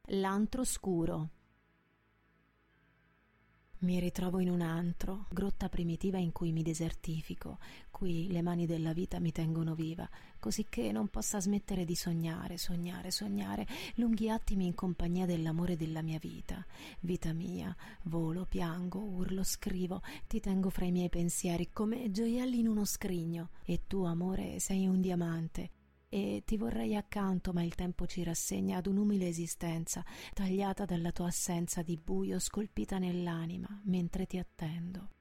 L'antro scuro. Mi ritrovo in un antro, grotta primitiva in cui mi desertifico. Qui le mani della vita mi tengono viva, così che non possa smettere di sognare, sognare, sognare, lunghi attimi in compagnia dell'amore della mia vita. Vita mia, volo, piango, urlo, scrivo, ti tengo fra i miei pensieri come gioielli in uno scrigno. E tu, amore, sei un diamante. E ti vorrei accanto, ma il tempo ci rassegna ad un'umile esistenza, tagliata dalla tua assenza di buio, scolpita nell'anima, mentre ti attendo.